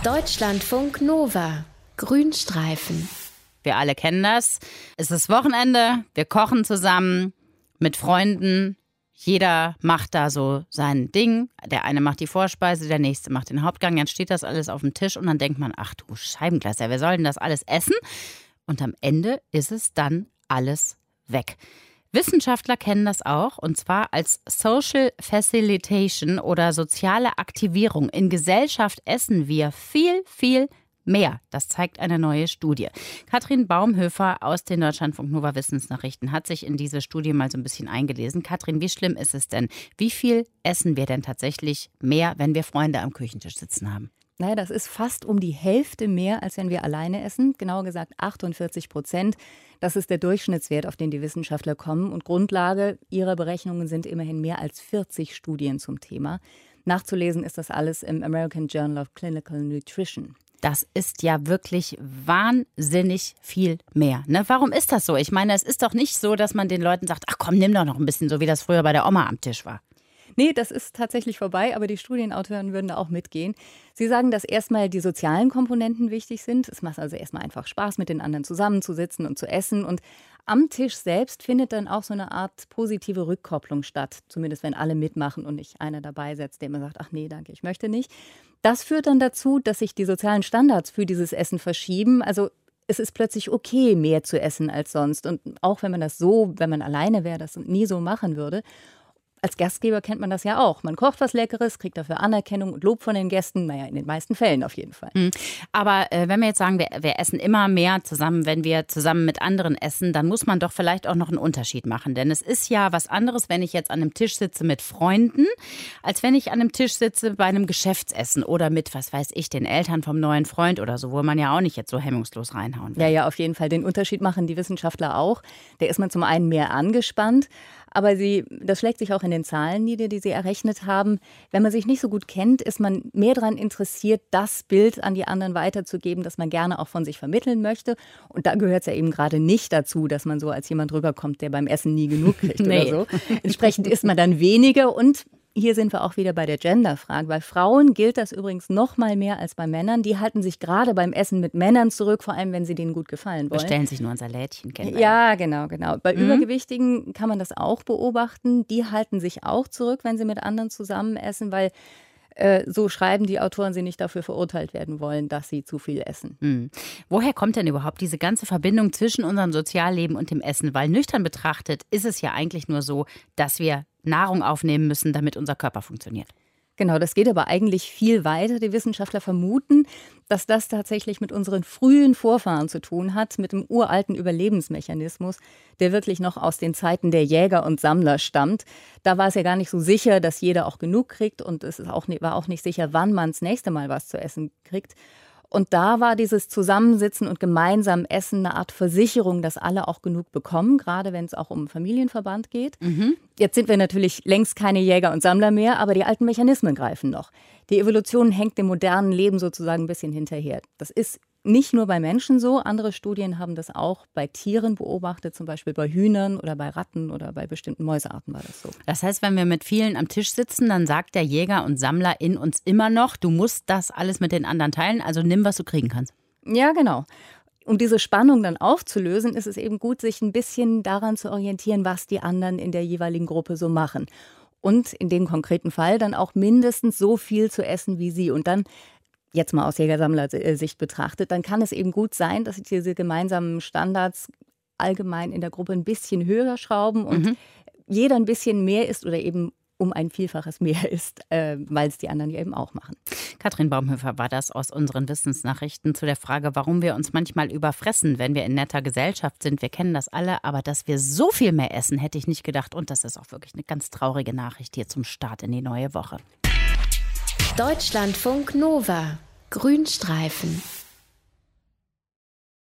Deutschlandfunk Nova. Grünstreifen. Wir alle kennen das. Es ist Wochenende, wir kochen zusammen mit Freunden. Jeder macht da so sein Ding. Der eine macht die Vorspeise, der nächste macht den Hauptgang. Dann steht das alles auf dem Tisch und dann denkt man, ach du Scheibenkleister, wer soll denn das alles essen? Und am Ende ist es dann alles weg. Wissenschaftler kennen das auch, und zwar als Social Facilitation oder soziale Aktivierung. In Gesellschaft essen wir viel, viel mehr. Das zeigt eine neue Studie. Katrin Baumhöfer aus den Deutschlandfunk Nova Wissensnachrichten hat sich in diese Studie mal so ein bisschen eingelesen. Katrin, wie schlimm ist es denn? Wie viel essen wir denn tatsächlich mehr, wenn wir Freunde am Küchentisch sitzen haben? Naja, das ist fast um die Hälfte mehr, als wenn wir alleine essen. Genauer gesagt 48%. Das ist der Durchschnittswert, auf den die Wissenschaftler kommen. Und Grundlage ihrer Berechnungen sind immerhin mehr als 40 Studien zum Thema. Nachzulesen ist das alles im American Journal of Clinical Nutrition. Das ist ja wirklich wahnsinnig viel mehr. Ne? Warum ist das so? Ich meine, es ist doch nicht so, dass man den Leuten sagt, ach komm, nimm doch noch ein bisschen, so wie das früher bei der Oma am Tisch war. Nee, das ist tatsächlich vorbei, aber die Studienautoren würden da auch mitgehen. Sie sagen, dass erstmal die sozialen Komponenten wichtig sind. Es macht also erstmal einfach Spaß, mit den anderen zusammenzusitzen und zu essen. Und am Tisch selbst findet dann auch so eine Art positive Rückkopplung statt. Zumindest wenn alle mitmachen und nicht einer dabei sitzt, der immer sagt, ach nee, danke, ich möchte nicht. Das führt dann dazu, dass sich die sozialen Standards für dieses Essen verschieben. Also es ist plötzlich okay, mehr zu essen als sonst. Und auch wenn man das so, wenn man alleine wäre, das nie so machen würde. Als Gastgeber kennt man das ja auch. Man kocht was Leckeres, kriegt dafür Anerkennung und Lob von den Gästen. Naja, in den meisten Fällen auf jeden Fall. Aber wenn wir jetzt sagen, wir essen immer mehr zusammen, wenn wir zusammen mit anderen essen, dann muss man doch vielleicht auch noch einen Unterschied machen. Denn es ist ja was anderes, wenn ich jetzt an einem Tisch sitze mit Freunden, als wenn ich an einem Tisch sitze bei einem Geschäftsessen oder mit, was weiß ich, den Eltern vom neuen Freund oder so, wo man ja auch nicht jetzt so hemmungslos reinhauen will. Ja, auf jeden Fall. Den Unterschied machen die Wissenschaftler auch. Da ist man zum einen mehr angespannt. Aber das schlägt sich auch in den Zahlen nieder, die sie errechnet haben. Wenn man sich nicht so gut kennt, ist man mehr daran interessiert, das Bild an die anderen weiterzugeben, das man gerne auch von sich vermitteln möchte. Und da gehört es ja eben gerade nicht dazu, dass man so als jemand rüberkommt, der beim Essen nie genug kriegt oder so. Entsprechend isst man dann weniger. Und hier sind wir auch wieder bei der Gender-Frage. Bei Frauen gilt das übrigens noch mal mehr als bei Männern. Die halten sich gerade beim Essen mit Männern zurück, vor allem wenn sie denen gut gefallen wollen. Bestellen sich nur ein Salätchen, kennen wir. Ja, genau. Bei Übergewichtigen kann man das auch beobachten. Die halten sich auch zurück, wenn sie mit anderen zusammen essen, weil so schreiben die Autoren, sie nicht dafür verurteilt werden wollen, dass sie zu viel essen. Woher kommt denn überhaupt diese ganze Verbindung zwischen unserem Sozialleben und dem Essen? Weil nüchtern betrachtet ist es ja eigentlich nur so, dass wir Nahrung aufnehmen müssen, damit unser Körper funktioniert. Genau, das geht aber eigentlich viel weiter. Die Wissenschaftler vermuten, dass das tatsächlich mit unseren frühen Vorfahren zu tun hat, mit dem uralten Überlebensmechanismus, der wirklich noch aus den Zeiten der Jäger und Sammler stammt. Da war es ja gar nicht so sicher, dass jeder auch genug kriegt, und es war auch nicht sicher, wann man das nächste Mal was zu essen kriegt. Und da war dieses Zusammensitzen und gemeinsam Essen eine Art Versicherung, dass alle auch genug bekommen, gerade wenn es auch um Familienverband geht. Jetzt sind wir natürlich längst keine Jäger und Sammler mehr, aber die alten Mechanismen greifen noch. Die Evolution hängt dem modernen Leben sozusagen ein bisschen hinterher. Das ist nicht nur bei Menschen so, andere Studien haben das auch bei Tieren beobachtet, zum Beispiel bei Hühnern oder bei Ratten oder bei bestimmten Mäusearten war das so. Das heißt, wenn wir mit vielen am Tisch sitzen, dann sagt der Jäger und Sammler in uns immer noch, du musst das alles mit den anderen teilen, also nimm, was du kriegen kannst. Ja, genau. Um diese Spannung dann aufzulösen, ist es eben gut, sich ein bisschen daran zu orientieren, was die anderen in der jeweiligen Gruppe so machen. Und in dem konkreten Fall dann auch mindestens so viel zu essen wie sie. Und dann, jetzt mal aus Jäger-Sammler-Sicht betrachtet, dann kann es eben gut sein, dass sich diese gemeinsamen Standards allgemein in der Gruppe ein bisschen höher schrauben und jeder ein bisschen mehr isst oder eben um ein Vielfaches mehr isst, weil es die anderen ja eben auch machen. Katrin Baumhöfer war das aus unseren Wissensnachrichten zu der Frage, warum wir uns manchmal überfressen, wenn wir in netter Gesellschaft sind. Wir kennen das alle, aber dass wir so viel mehr essen, hätte ich nicht gedacht. Und das ist auch wirklich eine ganz traurige Nachricht hier zum Start in die neue Woche. Deutschlandfunk Nova. Grünstreifen.